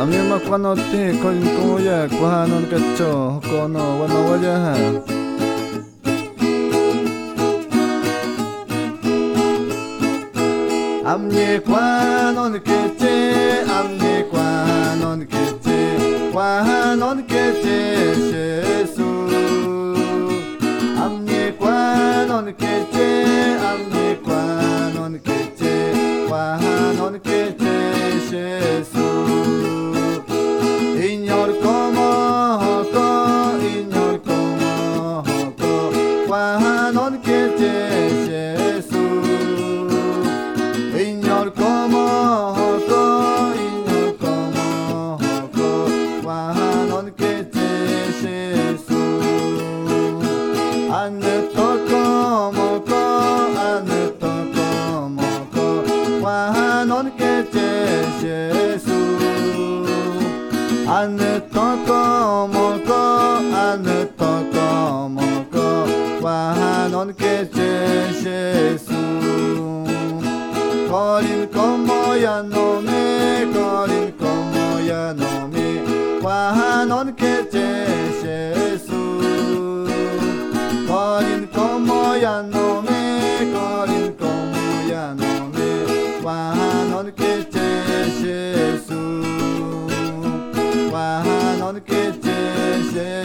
A mí me cuando te con como ya cuando no cacho con no bueno vaya. Amye kwanon keche, amye kwanon keche Jesus. Amye kwanon keche Jesus. Ignor como hoko, kwanon keche Jesus. Ignor como hoko, kwanon keche Jesus. Ane toko moko, kwanon keche Jesus. Ane toko moko, kwanon keche Jesus. Colin como ya no me, kwanon keche Jesus. Colin como ya no me, kwanon keche Jesus. Kwanon keche Jesus.